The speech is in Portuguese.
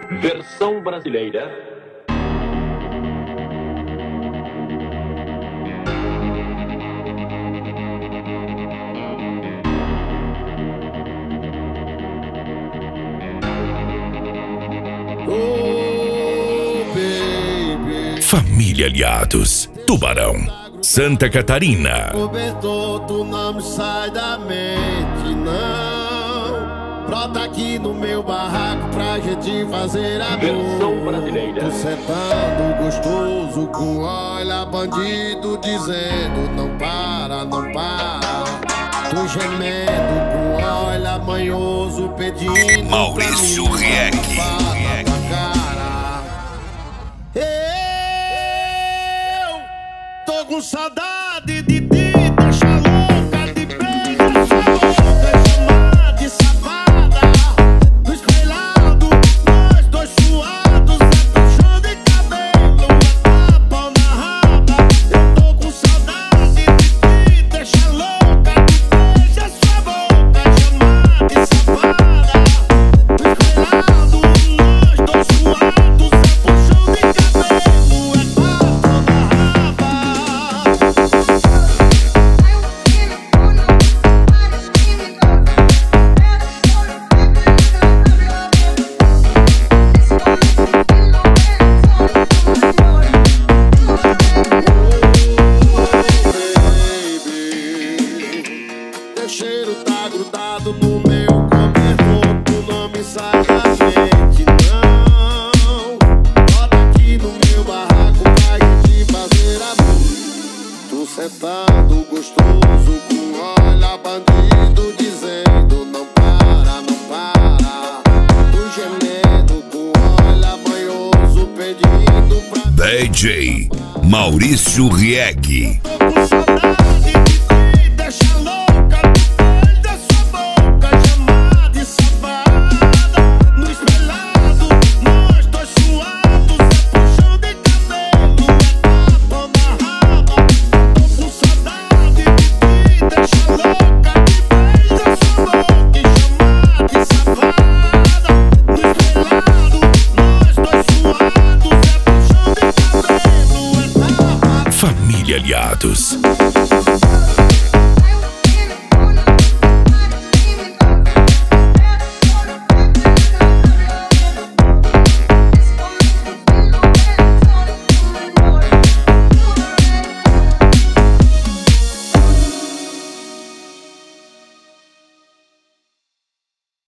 Versão brasileira. Família Aliados, Tubarão, Santa Catarina. Cobertor, tu não me sai da mente, não. Brota aqui no meu barraco pra gente fazer a Versão brasileira. Tu sentando gostoso com olha bandido dizendo não para, não para. Tu gemendo com olha manhoso pedindo Maurício Rieck. Tô com saudade de ti, deixa louca de beijo, boca chamada de safada. No espelhado, nós dois suados, é puxão de cabelo, é tapa na raba. Eu tô com saudade de ti, deixa louca de beijo, sua boca chamada de safada. No espelhado, nós dois suados, é puxão de cabelo, é tapa na raba. Teu cheiro tá grudado no meu cobertor, tu não me sai da mente, não. Bota aqui no meu barraco pra gente fazer amor. Tu sentado gostoso com olha bandido dizendo não para, não para. Tu gemendo com olha manhoso pedindo pra DJ Maurício Rieck. Tô com saudade de ti, deixa louca depois da sua boca chamada de safada. No espelhado, nós dois suados, é puxão de cabelo, é tapa na raba. Tô com saudade de ti, deixa louca depois da sua boca chamada de safada. No espelhado, nós dois suados, é puxão de cabelo, é tapa. Família Aliados.